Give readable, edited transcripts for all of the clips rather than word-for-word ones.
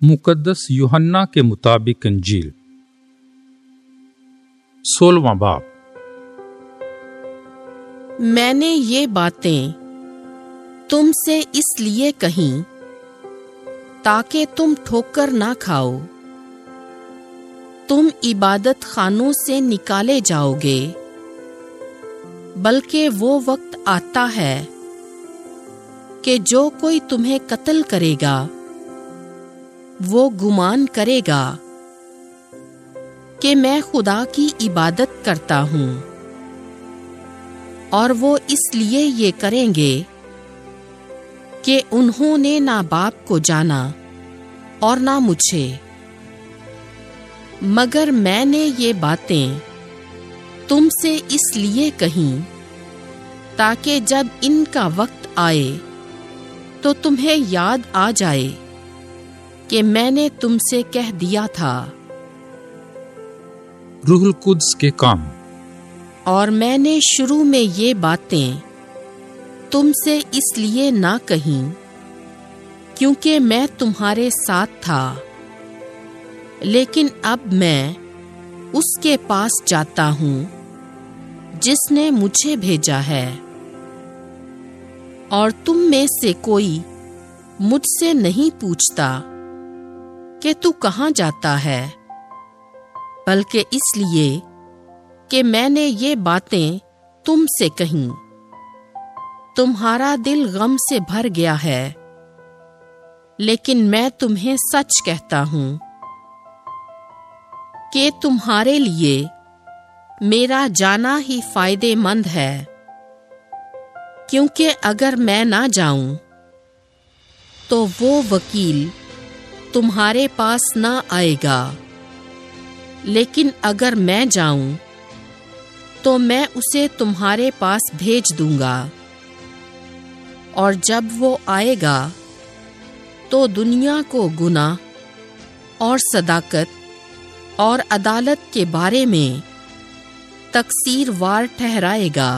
मुकद्दस यूहन्ना के मुताबिक अंजील 16वां बाब। मैंने ये बातें तुमसे इसलिए कहीं ताकि तुम ठोकर ना खाओ। तुम इबादत खानों से निकाले जाओगे, बल्कि वो वक्त आता है कि जो कोई तुम्हें कत्ल करेगा वो गुमान करेगा कि मैं खुदा की इबादत करता हूँ, और वो इसलिए ये करेंगे कि उन्होंने ना बाप को जाना और ना मुझे। मगर मैंने ये बातें तुमसे इसलिए कहीं ताकि जब इनका वक्त आए तो तुम्हें याद आ जाए कि मैंने तुमसे कह दिया था। रूहुल कुद्स के काम। और मैंने शुरू में ये बातें तुमसे इसलिए ना कहीं क्योंकि मैं तुम्हारे साथ था, लेकिन अब मैं उसके पास जाता हूँ जिसने मुझे भेजा है। और तुम में से कोई मुझसे नहीं पूछता कि तू कहाँ जाता है, बल्कि इसलिए कि मैंने ये बातें तुमसे कहीं। तुम्हारा दिल गम से भर गया है, लेकिन मैं तुम्हें सच कहता हूँ कि तुम्हारे लिए मेरा जाना ही फायदेमंद है, क्योंकि अगर मैं ना जाऊं तो वो वकील तुम्हारे पास ना आएगा, लेकिन अगर मैं जाऊं तो मैं उसे तुम्हारे पास भेज दूंगा। और जब वो आएगा तो दुनिया को गुनाह और सदाकत और अदालत के बारे में तकसीरवार ठहराएगा।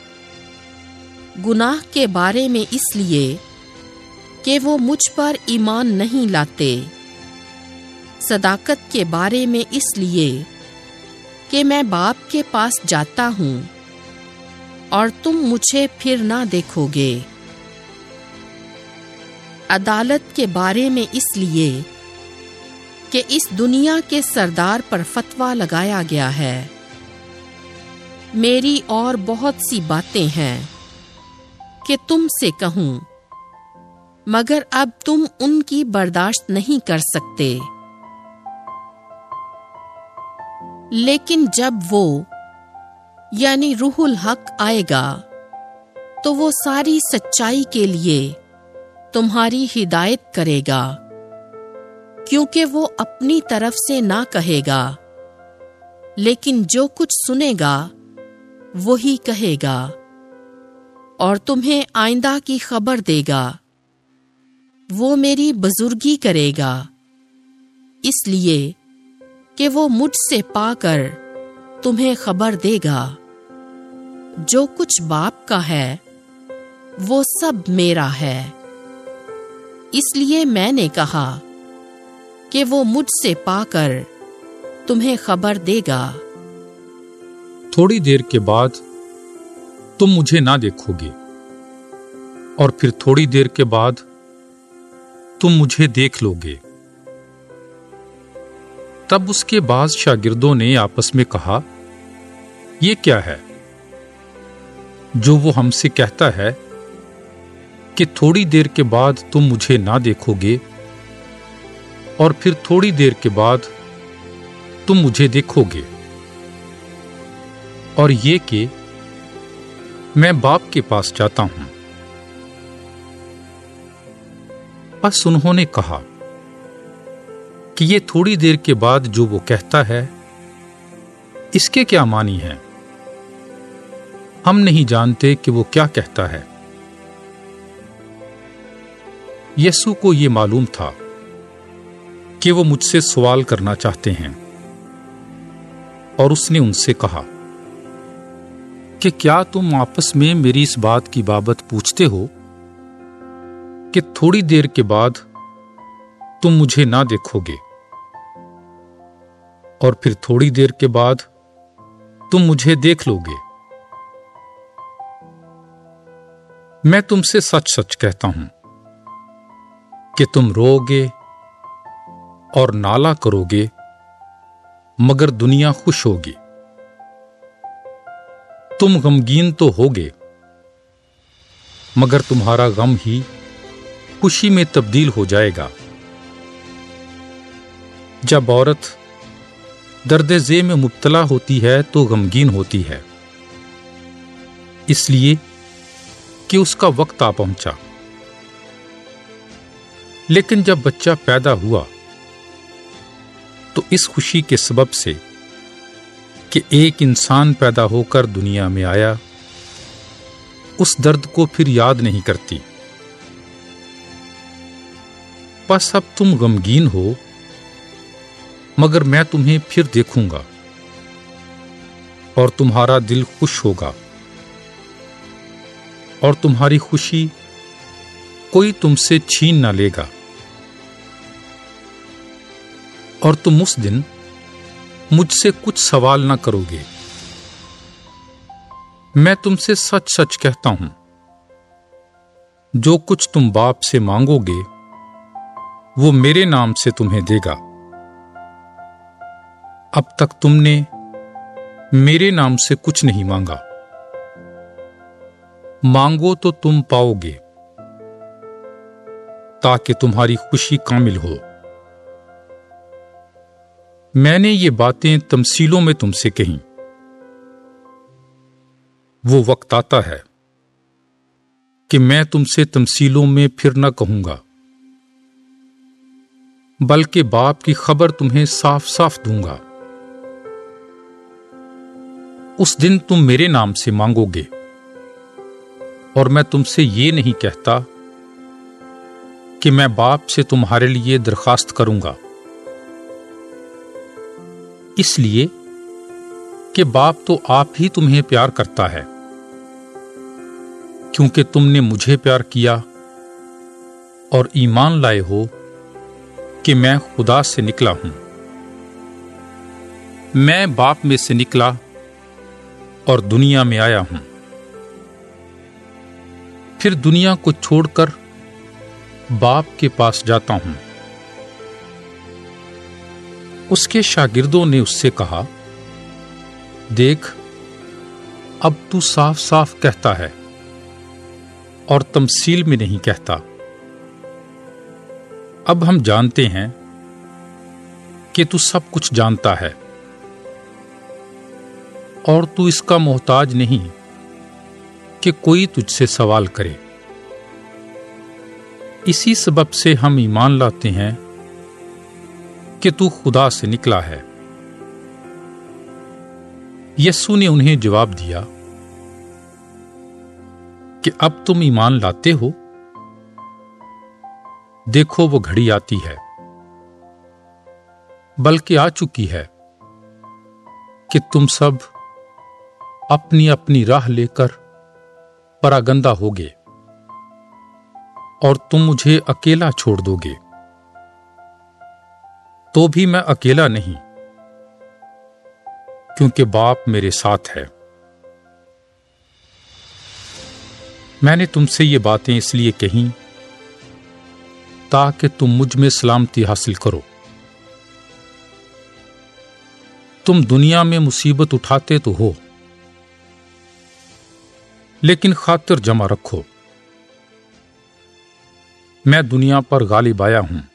गुनाह के बारे में इसलिए कि वो मुझ पर ईमान नहीं लाते, सदाकत के बारे में इसलिए कि मैं बाप के पास जाता हूँ और तुम मुझे फिर ना देखोगे, अदालत के बारे में इसलिए कि इस दुनिया के सरदार पर फतवा लगाया गया है। मेरी और बहुत सी बातें हैं कि तुमसे कहूँ, मगर अब तुम उनकी बर्दाश्त नहीं कर सकते। लेकिन जब वो यानी रूहुल हक आएगा तो वो सारी सच्चाई के लिए तुम्हारी हिदायत करेगा, क्योंकि वो अपनी तरफ से ना कहेगा, लेकिन जो कुछ सुनेगा वही कहेगा, और तुम्हें आइंदा की खबर देगा। वो मेरी बुजुर्गी करेगा, इसलिए कि वो मुझसे पाकर तुम्हें खबर देगा। जो कुछ बाप का है वो सब मेरा है, इसलिए मैंने कहा कि वो मुझसे पाकर तुम्हें खबर देगा। थोड़ी देर के बाद तुम मुझे ना देखोगे, और फिर थोड़ी देर के बाद तुम मुझे देख लोगे। तब उसके बाद शागिर्दों ने आपस में कहा, ये क्या है जो वो हमसे कहता है कि थोड़ी देर के बाद तुम मुझे ना देखोगे और फिर थोड़ी देर के बाद तुम मुझे देखोगे, और ये कि मैं बाप के पास जाता हूं। बस उन्होंने कहा कि ये थोड़ी देर के बाद जो वो कहता है इसके क्या मानी है। हम नहीं जानते कि वो क्या कहता है। यीशु को ये मालूम था कि वो मुझसे सवाल करना चाहते हैं, और उसने उनसे कहा कि क्या तुम आपस में मेरी इस बात की बाबत पूछते हो कि थोड़ी देर के बाद تم مجھے نہ دیکھو گے، اور پھر تھوڑی دیر کے بعد تم مجھے دیکھ لو گے۔ میں تم سے سچ سچ کہتا ہوں کہ تم رو گے اور نالہ کرو گے، مگر دنیا خوش ہوگی۔ تم غمگین تو ہوگے، مگر تمہارا غم ہی خوشی میں تبدیل ہو جائے گا۔ جب عورت درد ذی میں مبتلا ہوتی ہے تو غمگین ہوتی ہے، اس لیے کہ اس کا وقت آ پہنچا۔ لیکن جب بچہ پیدا ہوا تو اس خوشی کے سبب سے کہ ایک انسان پیدا ہو کر دنیا میں آیا، اس درد کو پھر یاد نہیں کرتی۔ بس اب تم غمگین ہو، مگر میں تمہیں پھر دیکھوں گا اور تمہارا دل خوش ہوگا، اور تمہاری خوشی کوئی تم سے چھین نہ لے گا، اور تم اس دن مجھ سے کچھ سوال نہ کرو گے۔ میں تم سے سچ سچ کہتا ہوں، جو کچھ تم باپ سے مانگو گے وہ میرے نام سے تمہیں دے گا۔ اب تک تم نے میرے نام سے کچھ نہیں مانگا، مانگو تو تم پاؤ گے، تاکہ تمہاری خوشی کامل ہو۔ میں نے یہ باتیں تمثیلوں میں تم سے کہیں۔ وہ وقت آتا ہے کہ میں تم سے تمثیلوں میں پھر نہ کہوں گا، بلکہ باپ کی خبر تمہیں صاف صاف دوں گا۔ اس دن تم میرے نام سے مانگو گے، اور میں تم سے یہ نہیں کہتا کہ میں باپ سے تمہارے لیے درخواست کروں گا، اس لیے کہ باپ تو آپ ہی تمہیں پیار کرتا ہے، کیونکہ تم نے مجھے پیار کیا اور ایمان لائے ہو کہ میں خدا سے نکلا ہوں۔ میں باپ میں سے نکلا اور دنیا میں آیا ہوں، پھر دنیا کو چھوڑ کر باپ کے پاس جاتا ہوں۔ اس کے شاگردوں نے اس سے کہا، دیکھ، اب تو صاف صاف کہتا ہے اور تمثیل میں نہیں کہتا۔ اب ہم جانتے ہیں کہ تو سب کچھ جانتا ہے، اور تو اس کا محتاج نہیں کہ کوئی تجھ سے سوال کرے۔ اسی سبب سے ہم ایمان لاتے ہیں کہ تو خدا سے نکلا ہے۔ یسوع نے انہیں جواب دیا کہ اب تم ایمان لاتے ہو؟ دیکھو وہ گھڑی آتی ہے، بلکہ آ چکی ہے، کہ تم سب اپنی اپنی راہ لے کر پراگندہ ہوگے، اور تم مجھے اکیلا چھوڑ دو گے۔ تو بھی میں اکیلا نہیں، کیونکہ باپ میرے ساتھ ہے۔ میں نے تم سے یہ باتیں اس لیے کہیں تاکہ تم مجھ میں سلامتی حاصل کرو۔ تم دنیا میں مصیبت اٹھاتے تو ہو، لیکن خاطر جمع رکھو، میں دنیا پر غالب آیا ہوں۔